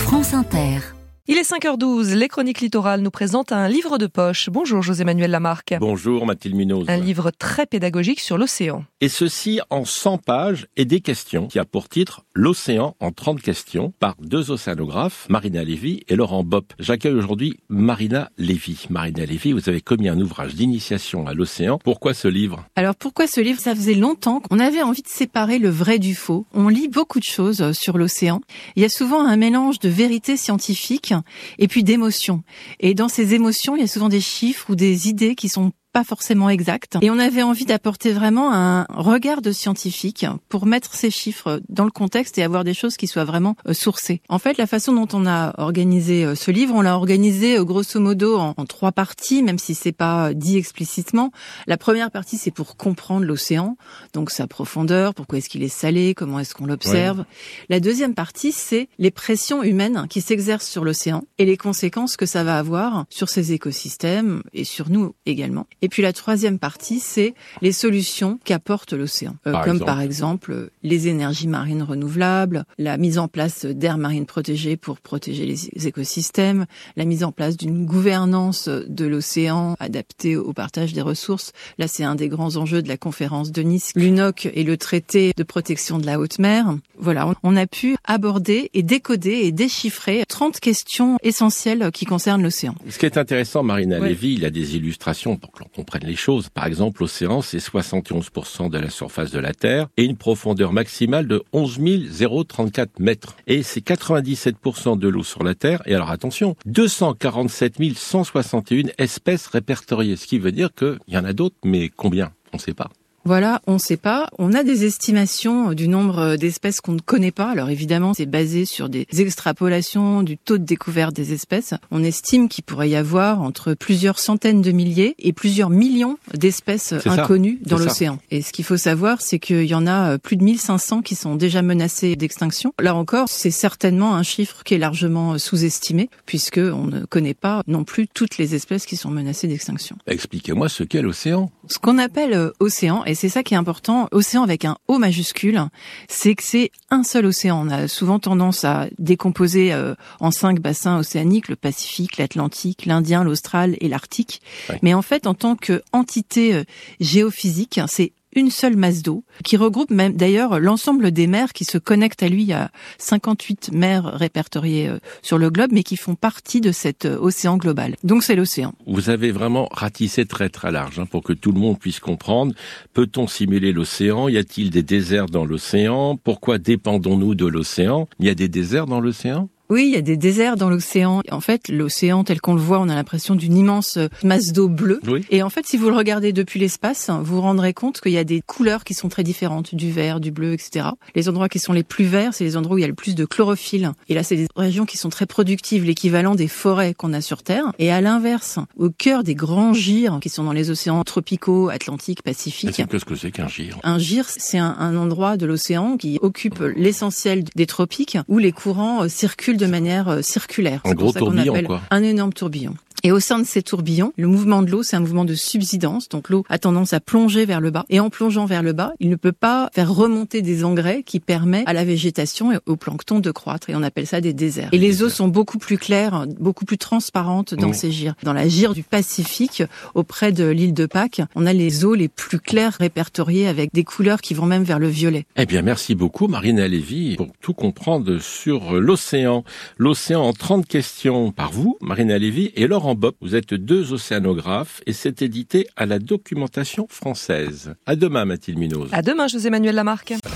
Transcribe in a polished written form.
France Inter. Il est 5h12, les Chroniques Littorales nous présentent un livre de poche. Bonjour José-Manuel Lamarque. Bonjour Mathilde Munoz. Un livre très pédagogique sur l'océan. Et ceci en 100 pages et des questions qui a pour titre L'océan en 30 questions par deux océanographes, Marina Lévy et Laurent Bopp. J'accueille aujourd'hui Marina Lévy. Marina Lévy, vous avez commis un ouvrage d'initiation à l'océan. Pourquoi ce livre ? Alors pourquoi ce livre ? Ça faisait longtemps qu'on avait envie de séparer le vrai du faux. On lit beaucoup de choses sur l'océan. Il y a souvent un mélange de vérité scientifique et puis d'émotions. Et dans ces émotions, il y a souvent des chiffres ou des idées qui sont pas forcément exactes. Et on avait envie d'apporter vraiment un regard de scientifique pour mettre ces chiffres dans le contexte et avoir des choses qui soient vraiment sourcées. En fait, la façon dont on a organisé ce livre, on l'a organisé grosso modo en 3 parties, même si c'est pas dit explicitement. La première partie, c'est pour comprendre l'océan, donc sa profondeur, pourquoi est-ce qu'il est salé, comment est-ce qu'on l'observe. Ouais. La deuxième partie, c'est les pressions humaines qui s'exercent sur l'océan et les conséquences que ça va avoir sur ses écosystèmes et sur nous également. Et puis la troisième partie, c'est les solutions qu'apporte l'océan, par exemple les énergies marines renouvelables, la mise en place d'aires marines protégées pour protéger les écosystèmes, la mise en place d'une gouvernance de l'océan adaptée au partage des ressources. Là, c'est un des grands enjeux de la conférence de Nice, l'UNOC et le traité de protection de la haute mer. Voilà, on a pu aborder et décoder et déchiffrer 30 questions essentielles qui concernent l'océan. Ce qui est intéressant, Marina Lévy, il y a des illustrations pour que l'on comprenne les choses. Par exemple, l'océan, c'est 71% de la surface de la Terre et une profondeur maximale de 11 034 mètres. Et c'est 97% de l'eau sur la Terre. Et alors attention, 247 161 espèces répertoriées. Ce qui veut dire qu'il y en a d'autres, mais combien ? On ne sait pas. Voilà, on ne sait pas. On a des estimations du nombre d'espèces qu'on ne connaît pas. Alors évidemment, c'est basé sur des extrapolations du taux de découverte des espèces. On estime qu'il pourrait y avoir entre plusieurs centaines de milliers et plusieurs millions d'espèces inconnues dans l'océan. Et ce qu'il faut savoir, c'est qu'il y en a plus de 1500 qui sont déjà menacées d'extinction. Là encore, c'est certainement un chiffre qui est largement sous-estimé, puisqu'on ne connaît pas non plus toutes les espèces qui sont menacées d'extinction. Expliquez-moi ce qu'est l'océan. Ce qu'on appelle océan, et c'est ça qui est important, océan avec un O majuscule, c'est que c'est un seul océan. On a souvent tendance à décomposer en 5 bassins océaniques, le Pacifique, l'Atlantique, l'Indien, l'Austral et l'Arctique. Ouais. Mais en fait, en tant qu'entité géophysique, c'est une seule masse d'eau, qui regroupe même d'ailleurs l'ensemble des mers qui se connectent à lui. Il y a 58 mers répertoriées sur le globe, mais qui font partie de cet océan global. Donc c'est l'océan. Vous avez vraiment ratissé très très large pour que tout le monde puisse comprendre. Peut-on simuler l'océan ? Y a-t-il des déserts dans l'océan ? Pourquoi dépendons-nous de l'océan ? Il y a des déserts dans l'océan ? Oui, il y a des déserts dans l'océan. En fait, l'océan tel qu'on le voit, on a l'impression d'une immense masse d'eau bleue. Oui. Et en fait, si vous le regardez depuis l'espace, vous vous rendrez compte qu'il y a des couleurs qui sont très différentes, du vert, du bleu, etc. Les endroits qui sont les plus verts, c'est les endroits où il y a le plus de chlorophylle. Et là, c'est des régions qui sont très productives, l'équivalent des forêts qu'on a sur Terre. Et à l'inverse, au cœur des grands gyres qui sont dans les océans tropicaux, Atlantique, Pacifique. Qu'est-ce que c'est qu'un gyre ? Un gyre, c'est un endroit de l'océan qui occupe l'essentiel des tropiques, où les courants circulent de manière circulaire. Un gros tourbillon, quoi. Un énorme tourbillon. Et au sein de ces tourbillons, le mouvement de l'eau, c'est un mouvement de subsidence. Donc l'eau a tendance à plonger vers le bas. Et en plongeant vers le bas, il ne peut pas faire remonter des engrais qui permettent à la végétation et au plancton de croître. Et on appelle ça des déserts. Et les eaux sont beaucoup plus claires, beaucoup plus transparentes dans ces gyres. Dans la gyre du Pacifique, auprès de l'île de Pâques, on a les eaux les plus claires répertoriées avec des couleurs qui vont même vers le violet. Eh bien, merci beaucoup Marina Lévy pour tout comprendre sur l'océan. L'océan en 30 questions par vous, Marina Lévy et Laurent Bopp. Vous êtes deux océanographes et c'est édité à la Documentation française. À demain, Mathilde Munoz. À demain, José-Manuel Lamarque.